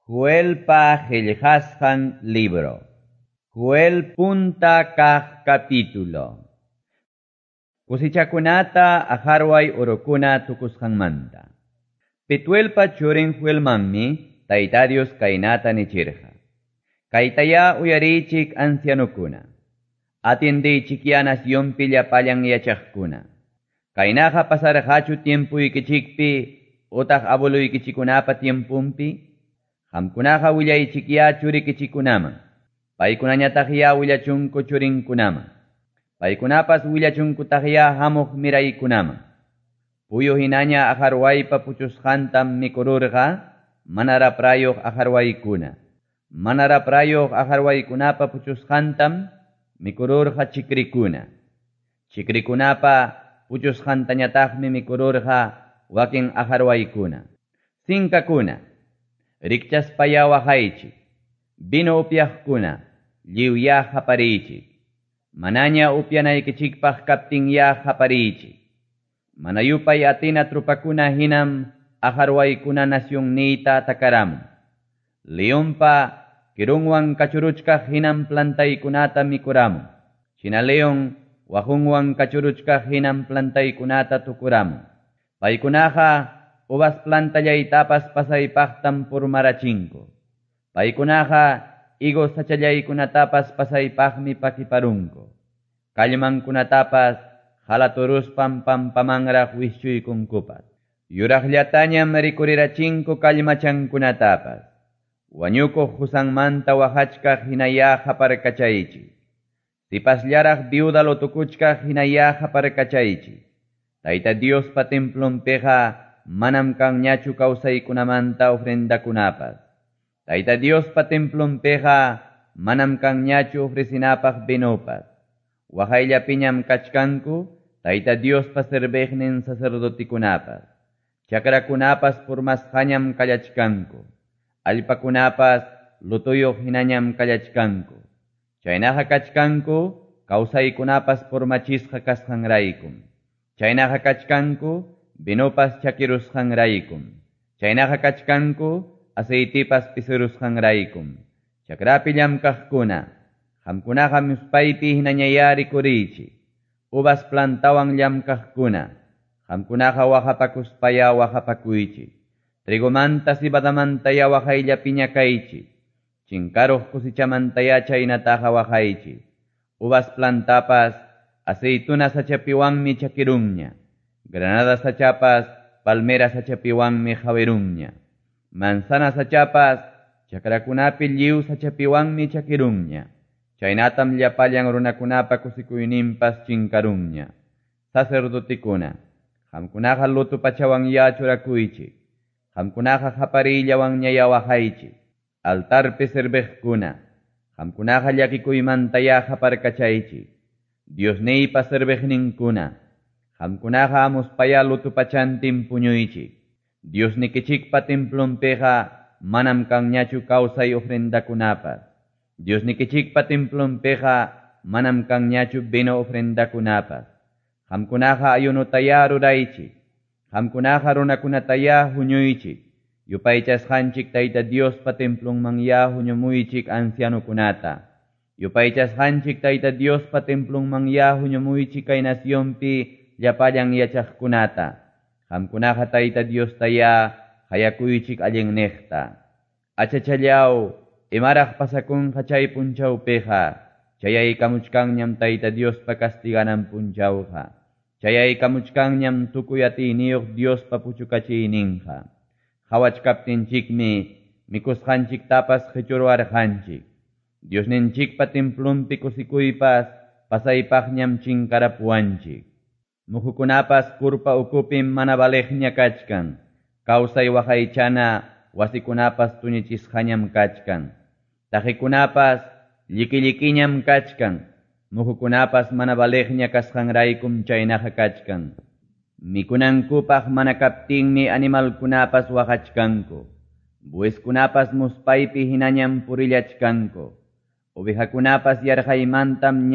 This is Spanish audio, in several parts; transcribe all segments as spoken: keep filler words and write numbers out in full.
Joelpa Helhashan libro. Joel punta kah capítulo. Kusichakunata aharway orokuna tukushanmanta. Petuelpa churin Joelmanmi, Tayta Dios kainata nichirja. Kaitaya uyarichik ancianukuna. Atiendichik ya nación pillapallan yachajkuna. Kainaja pasarjachu tiempo ikichikpi, otah abolo ikichikunapa tiempumpi. Hamkunaja willaichik ya churikichikunaman. Paikunañataq ya willachunku churinkunaman. Paikunapas willachunkutaq ya hamuq miraykunaman. Puyo hinaña aharwaypa puchusqantam mikururqa, manaraprayoq aharwaykuna. Manaraprayoq aharwaykunapa puchusqantam mikururqa chikrikuna. Chikrikunapa puchusqantañataqmi mikururqa wakin aharwaykuna. Sinkakuna. Rikchaspaya wahaychik, bino upyaqkuna, lliwya haparichik. Manaña upyanaykichikpaq kaptin ya haparichik. Manayupay atina trupakuna hinam aharwaykuna nasyunniyta takaramun. Leonpa kirunwan kachuruchkaq hinam plantaykunata mikuramun. China leon wahunwan kachuruchkaq hinam plantaykunata tukuramun. Paykunaqa uvas plantayaytapas pasaypaqtam purmarachinko. Paykunaqa higos sachallaykunatapas pasaypaqmi pakiparunko. Kallmankunatapas halaturuspam pampamanraq wischuykunkupas. Yuraqllatañam rikurirachinko kallmachankunatapas. Wañukuq husanmanta wahachkaq hinaya haparkachaychi. Sipasllaraq viuda lotukuchkaq hinaya haparkachaychi. Tayta Diospa templonpeqa manam kanñachu kawsaykunamanta ofrendakunapas. Tayta Diospa templonpeqa manam kanñachu ofrecinapaq binopas. Wahayllapiñam kachkanku Tayta Diospa serbeqnin sacerdotikunapas. Chakrakunapas purmasqañam kallachkanku. Allpakunapas lutuyoq hinañam kallachkanku. Chaynaqa kachkanku kawsaykunapas purmachisqa kasqanraykum. Chaynaqa kachkanku binopas chakirusqanraykum. Chaynaqa kachkanku aceitipas pisirusqanraykum. Chakrapillam kaqkuna. Hamkunaqa muspaypi hinañaya rikurichik. Uvas plantawan llam kaqkuna. Hamkunaqa wahapakuspaya wahapakuychik. Trigomanta sibadamantaya wahayllapiña kaychik. Chinkaruq kusichamantaya chaynataqa wahaychik. Uvas plantapas aceituna sachapiwanmi chakirunña. Granada sachapas, palmera sachapiwanmi hawerunña. Manzana sachapas, chakrakunapi lliw sachapiwanmi chakirunña. Chaynatam llapallan runakunapa kusikuyninpas chinkarunña. Sacerdotikuna, hamkunaqa lutupachawan ya churakuychik. Hamkunaqa haparillawan ñaya wahaychik. Altarpi serbeqkuna, hamkunaqa llakikuymanta ya haparkachaychik. Diosniypa serbeqninkuna, hamkunaqa muspaya lutupachantin puñuychik. Diosnikichikpa templonpeqa manam kanñachu kawsay ofrendakunapas. Diosnikichikpa templonpeqa manam kanñachu bino ofrendakunapas. Hamkunaqa ayunutaya ruraychik. Hamkunaqa runakunataya huñuychik. Yupaychasqanchik Tayta Diospa templonman ya huñumuychik ancianukunata. Yupaychasqanchik Tayta Diospa templonman ya huñumuychik kay nasyonpi llapallan yachaqkunata. Hamkunaqa Tayta Diostaya hayakuychik allinniqta. Achachallaw, imaraq pasakunqa chay punchawpiqa. Chayaykamuchkanñam Tayta Diospa castiganan punchawqa. Chayaykamuchkanñam tukuy atiniyuq Diospa puchukachiyninqa. Hawachkaptinchikmi mikusqanchiktapas qhichurwarqanchik. Diosninchikpa templonpi kusikuypas pasaypaqñam chinkarapuwanchik. Muhukunapas kurpa ukupim mana baleqña kachkan. Kawsay wahaychana wasikunapas tuñichisqañam kachkan. Tajikunapas lliki-llikiñam kachkan. Muhukunapas mana baleqña kasqanraykum chaynaqa kachkan. Mikunankupaq mana kaptinmi animalkunapas wahachkanku. Bueskunapas muspaypi hinañam purillachkanku. Ovejakunapas yarhaymantam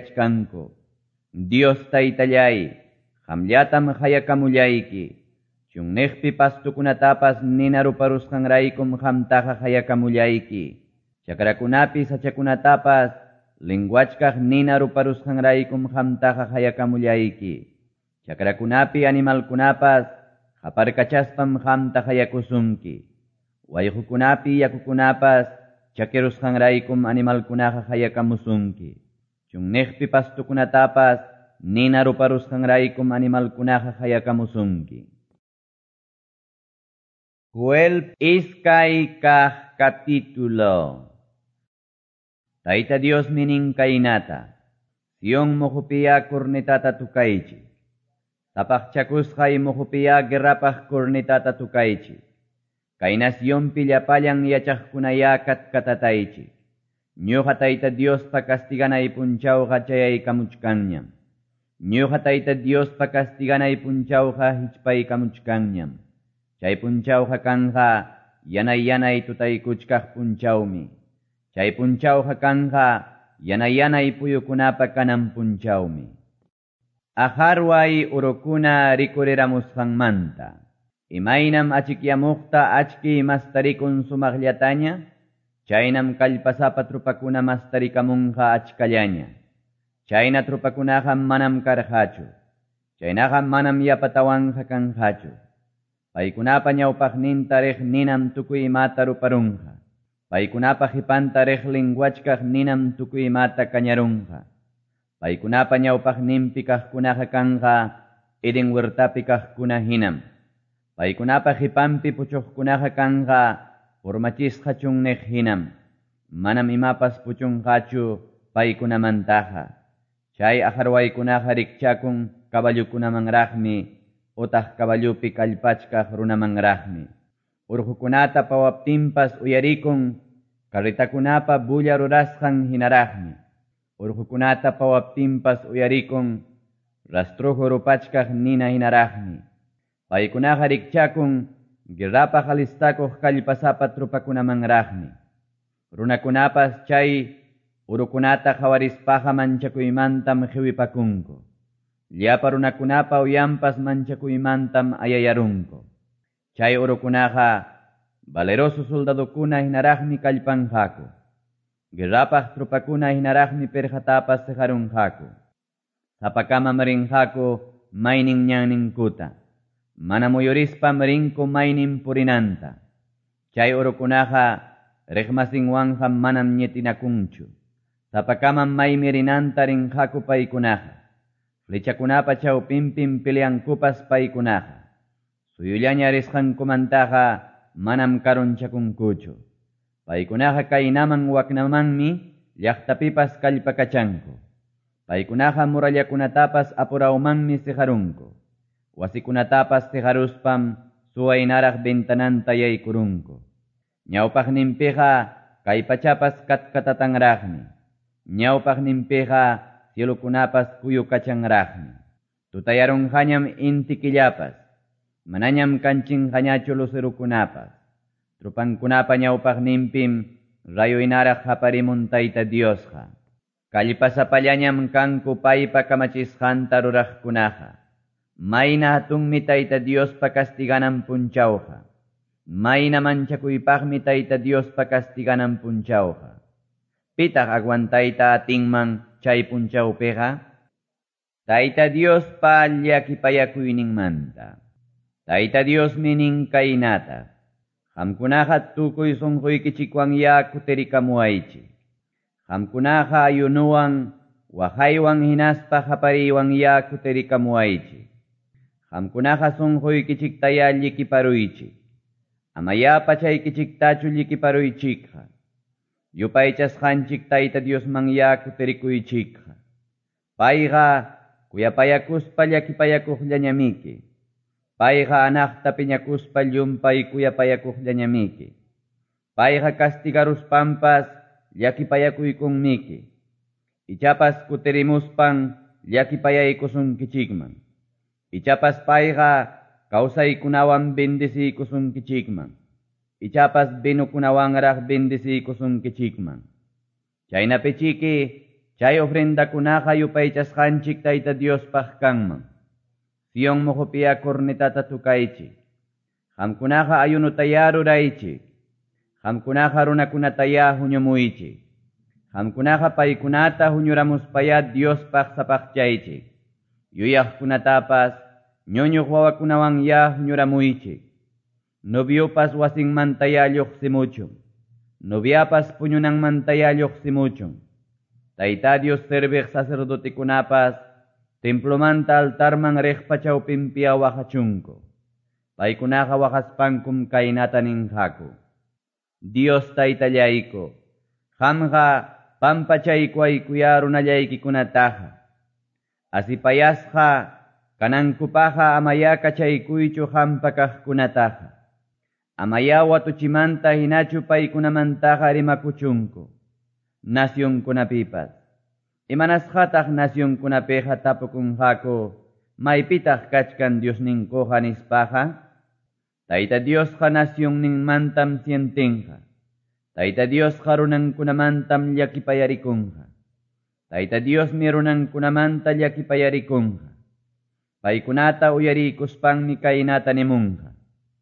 ñakarillachkanku. Dios Taytallay, hamllatam hayakamullayki. Chunneqpi pastukunatapas nina ruparusqanraykum qamtaqa hayakamullayki. Chakrakunapi sachakunatapas linguachkaq nina ruparusqanraykum qamtaqa hayakamullayki. Chakrakunapi animalkunapas qaparkachaspam qamta hayakusunki. Wayqukunapi yakukunapas chakirusqanraykum animalkunaqa hayakamusunki. Chunneqpi pastukunatapas nina ruparusqanraykum animalkunaqa hayakamusunki. Joel iskay kaq capítulo. Tayta Dios minin kaynata, Sion muhupiya kurnitata tukaychi. Tapaqchakusqay muhupiya guerrapaq kurnitata tukaychi. Kay nasyonpi llapallan yachaqkunaya katkatataychi. Ñuqa Tayta Diospa castiganay punchawqa chayaykamuchkanñam. Ñuqa Tayta Diospa castiganay punchawqa hichpaykamuchkanñam. Chay punchawqa kanqa yanay yanay tutaykuchkaq punchawmi. Chay punchawqa kanqa yanay yanay puyukunapa kanan punchawmi. Aharway urukuna rikuriramusqanmanta. Imaynam achikyamuqta achki mastarikun sumaqllataña. Chaynam kallpasapa trupakuna mastarikamunqa achkallaña. Chayna trupakunaqa manam karqachu. Chaynaqa manam yapatawanqa kanqachu. Paykunapa ñawpaqninta riq ninam tukuy imata ruparunqa. Paykunapa qhipanta riq linguachkaq ninam tukuy imata kañarunqa. Paykunapa ñawpaqninpi kaqkunaqa kanqa Eden huertapi kaqkuna hinam. Paykunapa qhipanpi puchuqkunaqa kanqa urmachisqa chunneq hinam. Manam imapas puchunqachu paykunamantaqa. Chay aharwaykunaqa rikchakun kaballukunamanraqmi. Utaq kaballupi kallpachkaq runamanraqmi. Urqukunata pawaptinpas uyarikun karritakunapa bulla rurasqan hinaraqmi. Urqukunata pawaptinpas uyarikun rastrujo rupachkaq nina hinaraqmi. Paykunaqa rikchakun guerrapaq alistakuq kallpasapa trupakunamanraqmi. Runakunapas chay urukunata qawarispaqa manchakuymantam qhiwipakunku. Llapa runakunapa uyampas manchakuymantam ayayarunku. Chay urukunaqa valeroso soldadukuna hinaraqmi kallpanqaku. Guerrapaq trupakuna hinaraqmi perjatapas sejarunqaku. Sapakamam rinqaku maynin ñanninkuta. Mana muyurispam rinku maynin purinanta. Chay urukunaqa riqmasinwanqa manam ñetinakunchu. Sapakamam maymi rinanta rinqaku paykunaqa. Flechakunapa chawpinpin peleankupas paykunaqa. Suyullaña risqankumantaqa manam karunchakunkuchu. Paykunaqa kaynaman waknamanmi llaqtapipas kallpakachanku. Paykunaqa murallakunatapas apurawmanmi sejarunku. Wasikunatapas sejaruspam suwaynaraq ventananta yaykurunku. Ñawpaqninpiqa kay pachapas katkatatanraqmi. Ñawpaqninpiqa cielukunapas kuyukachanraqmi. Tutayarunqañam inti killapas. Manañam kanchinqañachu lucerukunapas. Trupankunapa ñawpaqninpim rayoynaraq haparimun Tayta Diosqa. Kallpasapallañam kanku paypa kamachisqanta ruraqkunaqa. Mayna hatunmi Tayta Diospa castiganan punchawqa. Mayna manchakuypaqmi Tayta Diospa castiganan punchawqa. Pitaq aguantayta atinman chay punchawpiqa? Tayta Diospa llakipayakuyninmanta. Tayta Dios minin kaynata. Qamkunaqa tukuy sunquykichikwan ya kutirikamuaychi. Qamkunaqa ayunuwan waqaywan hinaspa hapariwan ya kutirikamuaychi. Qamkunaqa sunquykichiktaya llikiparuychi. Amaya pachaykichiktachu llikiparuychikqa. Yupaychasqanchik Tayta Diosman ya kutirikuychikqa. Payqa kuyapayakuspa llakipayakuqllañamiki. Payqa anaqta piñakuspa llumpay kuyapayakuqllañamiki. Payqa castigaruspampas llakipayakuykunmiki. Ichapas kutirimuspan llakipayaykusunkichikman. Ichapas payqa kawsaykunawan bendisiykusunkichikman. Ichapas binukunawanraq bendisiykusunkichikman. Chaynapichiki chay ofrendakunaqa yupaychasqanchik Tayta Diospaq kanman. Sion muhupiya kurnitata tukaychik. Qamkunaqa ayunutaya ruraychik. Qamkunaqa runakunataya huñumuychik. Qamkunaqa paykunata huñuramuspaya Diospaq sapaqchaychik. Yuyaqkunatapas ñuñuq wawakunawan ya huñuramuychik. Noviopas wasinmantaya lluqsimuchun. Noviapas puñunanmantaya lluqsimuchun. Tayta Dios serviq sacerdotikunapas templomanta altarman riqpa chawpinpiya waqachunku. Paykunaqa waqaspankum kaynata ninqaku. Dios taytallayku, qamqa pampachayku aykuya runallaykikunataqa. Asipayasqa kanankupaqa amaya kachaykuychu qampa kaqkunataqa. Amaya watuchimanta hinachu paykunamantaqa rimakuchunku. Nacionkunapipas. Imanasqataq nacionkunapiqa tapukunqaku maypitaq kachkan Diosninkuqa nispaqa. Tayta Diosqa nacionninmantam sientinqa. Tayta Diosqa runankunamantam llakipayarikunqa. Tayta Diosmi runankunamanta llakipayarikunqa. Paykunata uyarikuspanmi kaynata nimunqa.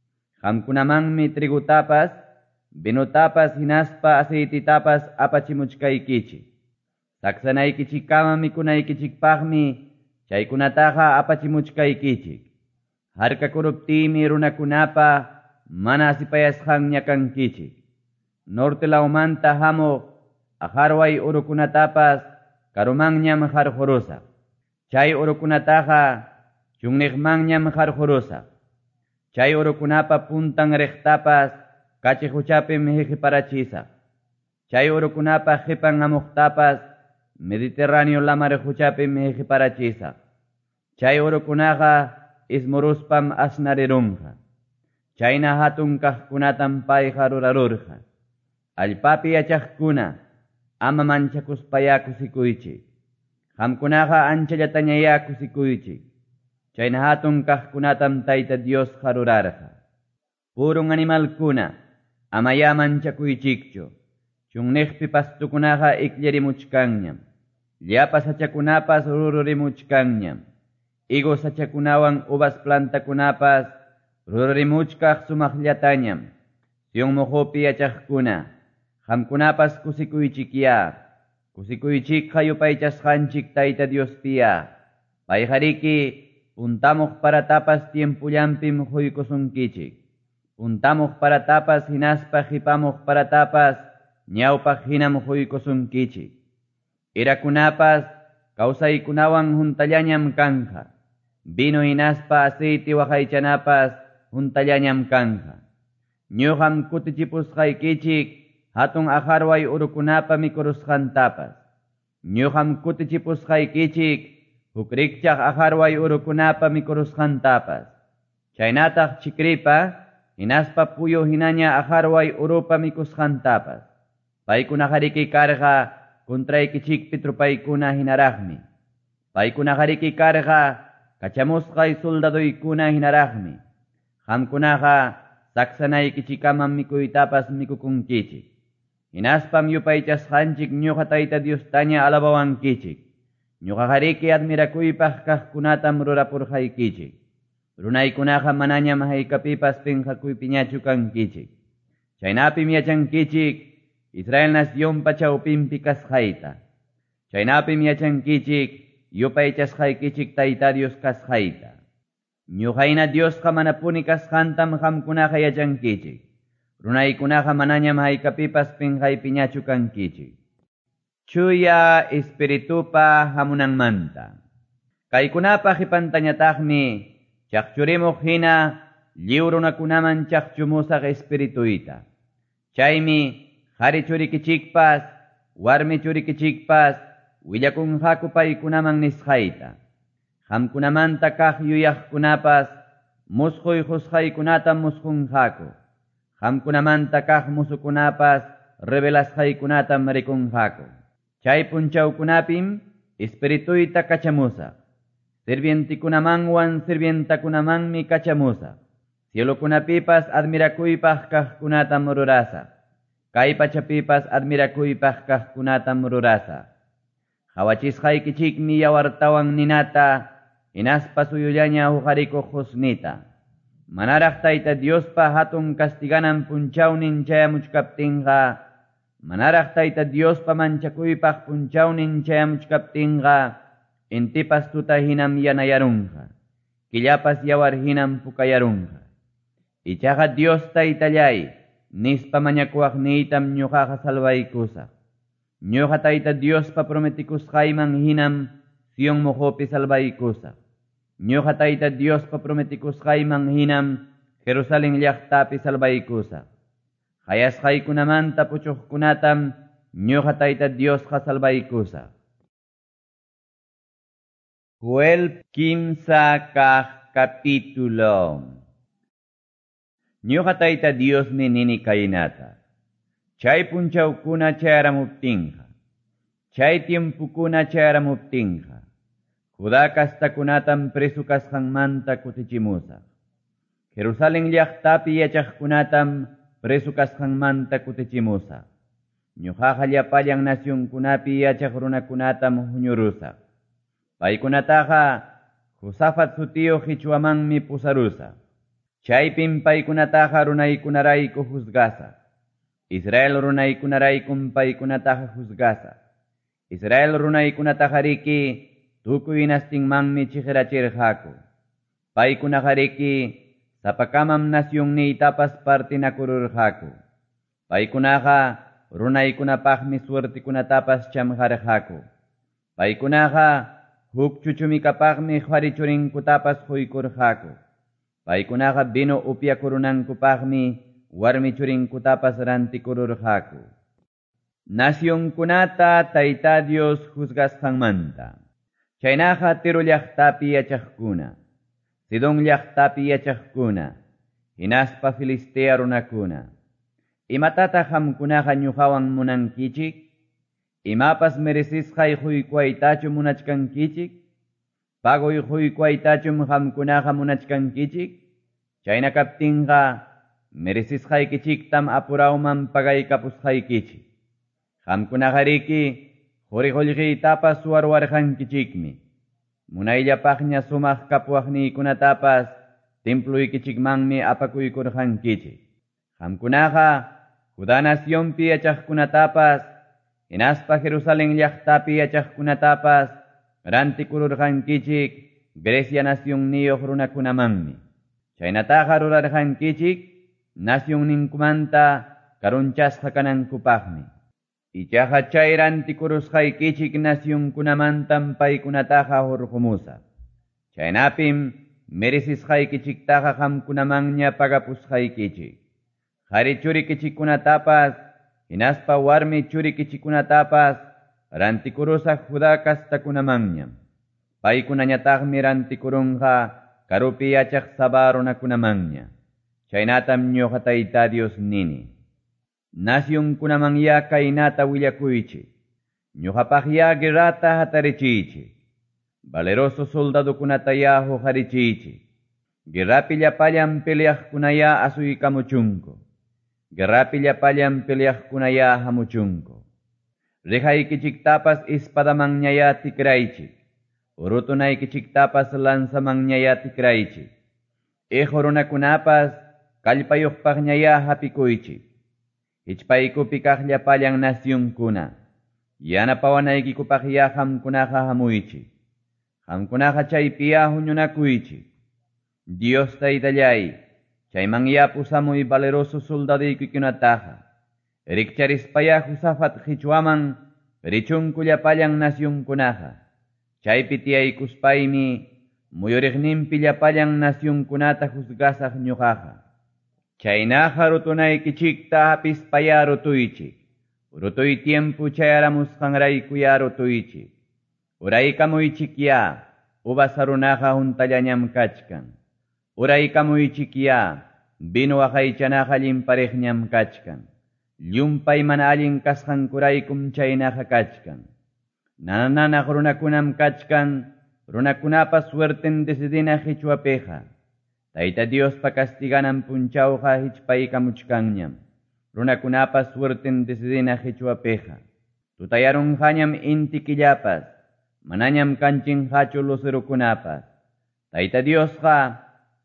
Qamkunamanmi trigutapas, vinutapas hinaspa aceititapas apachimuchkaykichik. Saksanaykichikkama mikunaykichikpaqmi chaykunataqa apachimuchkaykichik. Harkakuruptimi runakunapa mana asipayasqanña kankichik. Norte laumanta hamuq aharway urukunatapas karumanñam harqurusaq. Chay urukunataqa chunniqmanñam harqurusaq. Chay urukunapa puntan riqtapas kachi huchapim hiqiparachisaq. Chay urukunapa hipan hamuqtapas Mediterráneo lamar huchapim hiqiparachisaq. Chay urukunaqa ismuruspam asnarirunqa. Chayna hatun kaqkunatam payqa rurarurqa. Allpapi yachaqkuna ama manchakuspaya kusikuychik. Qamkunaqa anchallatañaya kusikuychik. Chayna hatun kaqkunatam Tayta Dios rurarqa. Purun animalkuna amaya manchakuychikchu. Chunniqpi pastukunaqa ikllarimuchkanñam. Llapa sachakunapas rururimuchkanñam. Igo sachakunawan uvas plantakunapas rururimuchkaq sumaqllatañam. Sion muhupi yachaqkuna qamkunapas kusikuychikya. Kusikuychikqa yupaychasqanchik Tayta Diospiya. Payqariki puntamuq paratapas tiempullanpim huykusunkichik. Puntamuq paratapas hinaspa hipamuq paratapas ñawpaq hinam huykusunkichik. Irakunapas kawsaykunawan juntallañam kanqa. Vino hinaspa aceite waqaychanapas juntallañam kanqa. Ñuqam kutichipusqaykichik hatun aharway urukunapa mikurusqantapas. Ñuqam kutichipusqaykichik huk rikchaq aharway urukunapa mikurusqantapas. Chaynataq chikripa hinaspa puyo hinaña aharway urupa mikusqantapas. Paykunaqa karqa kuntraykichikpi trupaykuna hinaraqmi. Paykunaqa karqa kachamusqay soldaduykuna hinaraqmi. Qamkunaqa saksanaykichikaman mikuytapas mikukunkichik. Hinaspam yupaychasqanchik ñuqa Tayta Diostaña alabawankichik. Ñuqaqariki admirakuypaq kaqkunatam rurapurqaykichik. Runaykunaqa manañam haykapipas pinqakuypiñachu kankichik. Chaynapim yachankichik Israel nacionpa chawpinpi kasqayta. Chaynapim yachankichik yupaychasqaykichik Tayta Dios kasqayta. Ñuqayna Diosqa manapuni kasqantam qamkunaqa yachankichik. Runaykunaqa manañam haykapipas pinqaypiñachu kankichik. Chuya espiritupa hamunanmanta. Kaykunapa hipantañataqmi chaqchurimuq hina lliw runakunaman chaqchumusaq espirituyta. Chaymi qhari churikichikpas, warmi churikichikpas willakunqaku paykunaman nisqayta. Qamkunamanta kaq yuyaqkunapas musquy husqaykunatam musqunqaku. Qamkunamanta kaq musukunapas revelasqaykunatam rikunqaku. Chay punchawkunapim espirituyta kachamusaq. Sirvientikunamanwan sirvientakunamanmi kachamusaq. Cielokunapipas admirakuypaq kaqkunatam rurasaq. Kay pachapipas admirakuypaq kaqkunatam rurasaq. Qhawachisqaykichikmi yawartawan ninata hinaspa suyullaña huqarikuq husnita. manaraq tayta Diospa hatun castiganan punchawnin chayamuchkaptinqa, manaraq tayta Diospa manchakuypaq punchawnin chayamuchkaptinqa, intipas tuta hinam yanayarunqa, killapas yawar hinam pukayarunqa. Ichaqa Dios taytallay, nispa mañakuaqniytam ñuqaqa salvaykusaq. Ñuqa tayta Diospa prometikusqayman hinam Sion mojopi salvaykusaq. Ñuqa tayta Diospa prometikusqayman hinam Jerusalén llaqtapi salvaykusaq. Hayasqaykunamanta puchuqkunatam ñuqa tayta Diosqa salvaykusaq. Joel kimsa kaq capítulo. Ñuqa tayta Diosmi nini kaynata. Chay punchawkuna chayaramuptinqa, chay tiempukuna chayaramuptinqa, Judá kastakunatam presu kasqanmanta kutichimusaq. Jerusalén llaqtapi yachaqkunatam presu kasqanmanta kutichimusaq. Ñuqaqa llapallan nacionkunapi yachaq runakunatam huñurusaq. Paykunataqa Josafat sutiyo Qichwamanmi pusarusaq. Chaypin paykunataqa runaykunarayku juzgasaq. Israel runaykunaraykum paykunataqa juzgasaq. Israel runaykunataqa riki tukuy nastinmanmi chijrachirqaku. Paykunaqa riki sapakamam nacionniytapas partinakururqaku. Paykunaqa runaykunapaqmi suertikunatapas chamqarqaku. Paykunaqa huk chuchumikapaqmi qharichurinkutapas quykurqaku. Paykunaqa bino upyakurunankupaqmi warmi churinkutapas rantikururqaku. Nacionkunata tayta Dios juzgasqanmanta. Chaynaqa Tiro llaqtapi yachaqkuna, Sidon llaqtapi yachaqkuna, hinaspa Filistea runakuna. Imatataq qamkunaqa ñuqawan munankichik? Imapas merecisqay quykwaytachu munachkankichik? Pagoy quykwaytachum qamkunaqa munachkankichik? Chayna kaptinqa merecisqaykichiktam apurawman pagaykapusqaykichik. Qamkunaqa riki quriqullqiytapas suwarwarqankichikmi. Munayllapaqña sumaq kapuaqniykunatapas templuykichikmanmi apakuykurqankichik. Qamkunaqa Judá nacionpi yachaqkunatapas, hinaspa Jerusalén llaqtapi yachaqkunatapas rantikururqankichik Grecia nacionniyuq runakunamanmi. Chaynataqa rurarqankichik nacionninkumanta karunchasqa kanankupaqmi. Ichaqa chay rantikurusqaykichik nacionkunamantam paykunataqa hurqumusaq. Chaynapim merecisqaykichiktaqa qamkunamanña pagapusqaykichik. Qhari churikichikunatapas, hinaspa warmi churikichikunatapas rantikurusaq Judá kastakunamanñam. Paykunañataqmi rantikurunqa karupi yachaq Saba runakunamanña. Chaynatam ñuqa tayta Dios nini. Nacionkunamanya kaynata willakuychik. Ñuqapaqya guerrata hatarichiychik. Valeroso soldadukunataya huqarichiychik. Guerrapi llapallan peleaqkunaya asuykamuchunku. Guerrapi llapallan peleaqkunaya hamuchunku. Rihaykichiktapas ispadamanñaya tikraychik. Urutunaykichiktapas lanzamanñaya tikraychik. Hijo runakunapas kallpayuqpaqñaya hapikuychik. Hichpaykupi kaq llapallan nacionkuna. Yanapawanaykinkupaqya qamkunaqa hamuychik. Qamkunaqa chaypiya huñunakuychik. Dios taytallay, chaymanya pusamuy valeroso soldaduykikunataqa. Rikcharispaya Josafat Qichwaman richunku llapallan nacionkunaqa. Chaypi tiyaykuspaymi muyuriqninpi llapallan nacionkunata juzgasaq ñuqaqa. Chaynaqa rutunaykichikta apispaya rutuychik. Rutuy tiempo chayaramusqanraykuya rutuychik. Uraykamuychikya, ubasarunaqa juntallañam kachkan. Uraykamuychikya, bino waqaychanaqa llimpariqñam kachkan. Llumpay mana allin kasqankuraykum chaynaqa kachkan. Nananaq runakunam kachkan, runakunapas suerten desidina Qichwapiqa. Tayta Diospa castiganan punchawqa hichpaykamuchkanñam. Runakunapas suerten desidina Qichwapiqa. Tutayarunqañam inti killapas, manañam kanchinqachu lucerukunapas. Tayta Diosqa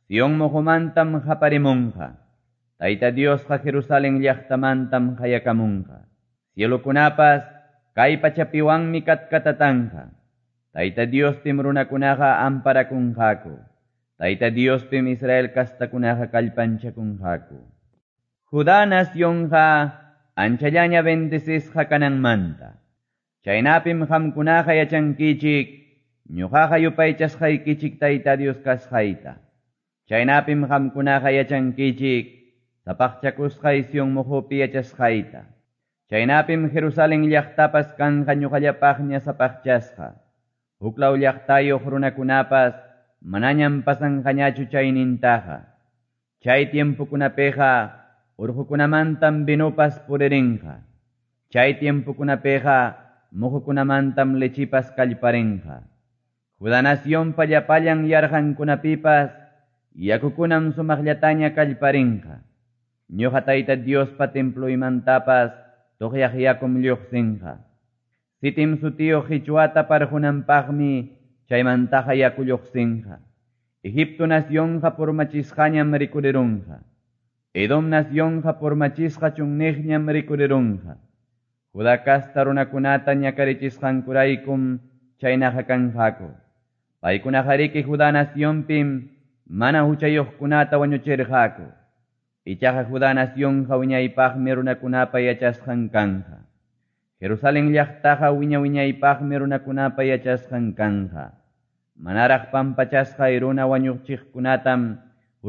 Sion mohumantam haparimunqa. Tayta Diosqa Jerusalén llaqtamantam hayakamunqa. Cielokunapas kay pachapiwanmi katkatatanqa. Tayta Diospim runakunaqa amparakunqaku. Tayta Diospim Israel castakunaqa kallpanchakunqaku. Judá nacionqa anchallaña bendecesqa kananmanta. Chaynapim qamkunaqa yachankichik, ñuqaqa yupaychasqaykichik Tayta Dios kasqayta. Chaynapim qamkunaqa yachankichik, sapaqchakusqay Sion muhupi yachasqayta. Chaynapim Jerusalén llaqtapas kanqa ñuqallapaqña sapaqchasqa. Huklaw llaqtayuq runakunapas manañam pasanqañachu chaynintaqa. Chay tiempukunapiqa urqukunamantam binupas puririnqa. Chay tiempukunapiqa muhukunamantam lechipas kallparinqa. Judá nacionpa llapallan yarqankunapipas yakukunam sumaqllataña kallparinqa. Ñuqa Tayta Diospa temploymantapas tuqyaq yakum lluqsinqa. Sitim sutiyo Qichwata parjunanpaqmi chaymantaqa yaku lluqsinqa. Egipto nacionqa purmachisqañam rikurirunqa. Edom nacionqa purmachisqa chunniqñam rikurirunqa. Judá kasta runakunata ñakarichisqankuraykum chaynaqa kanqaku. Paykunaqa riki Judá nacionpim mana huchayuqkunata wañuchirqaku. Ichaqa Judá nacionqa wiñaypaqmi runakunapa yachasqan kanqa. Jerusalén llaqtaqa wiña wiñaypaqmi runakunapa yachasqan kanqa. Manaraq pampachasqay runa wañuqchiqkunatam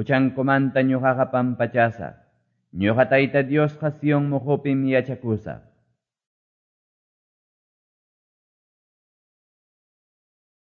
huchankumanta ñuqaqa pampachasaq. Ñuqa Tayta Diosqa Sion muhupim yachakusaq.